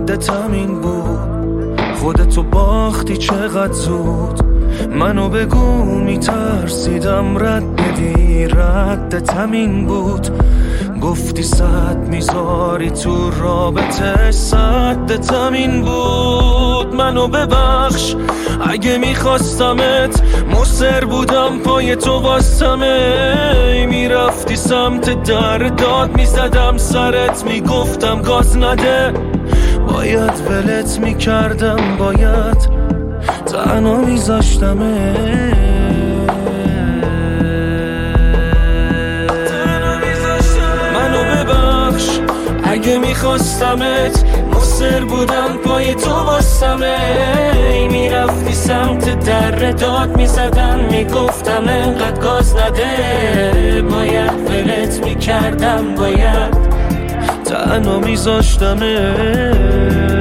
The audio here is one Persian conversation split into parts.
ردت همین بود، خودتو باختی چقدر زود. منو بگو میترسیدم رد بدی، ردت همین بود. گفتی صد میذاری تو رابطه، صدت همین بود. منو ببخش اگه میخواستمت، مصر بودم پای تو واسمه. میرفتی سمت در داد میزدم سرت، میگفتم گاز نده. باید ولت میکردم، باید تنها میذاشتمت. اگه میخواستمت، مصر بودم پای تو واسمه. میرفتی سمت در داد میزدم، میگفتم انقدر گاز نده. باید ولت میکردم، باید تنها میذاشتمت.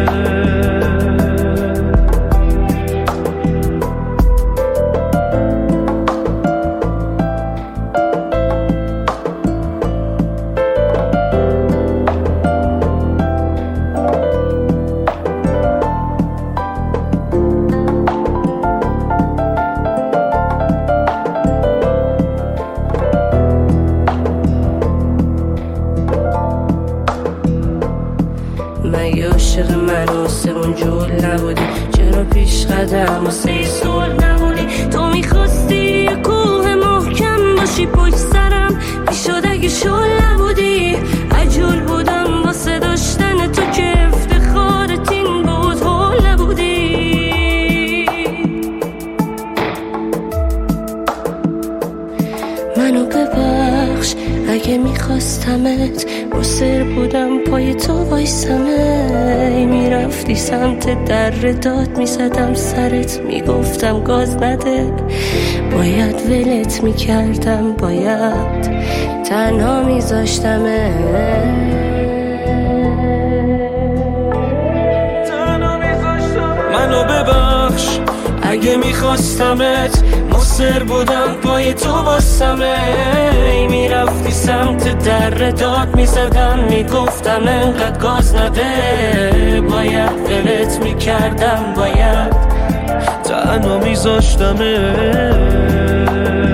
مگه عاشق من واسه اون جول نبودی؟ چرا پیش قدم واسه سول نبودی؟ تو میخواستی یه کوه محکم باشی پشت سرم، میشد اگه شل نبودی. عجول بودم واسه داشتن تو که افتخارت این بود، هول نبودی. منو ببخش اگه میخواستمت، مصر بودم پای تو وایسمه. میرفتی سمت در داد میزدم سرت، میگفتم گاز نده. باید ولت میکردم، باید تنها میذاشتمت. منو ببخش اگه میخواستمت، مصر بودم پای تو واسمه. میرفتی سمت در داد میزدم، میگفتم انقدر گاز نده. باید ولت میکردم، باید تنها میذاشتمت.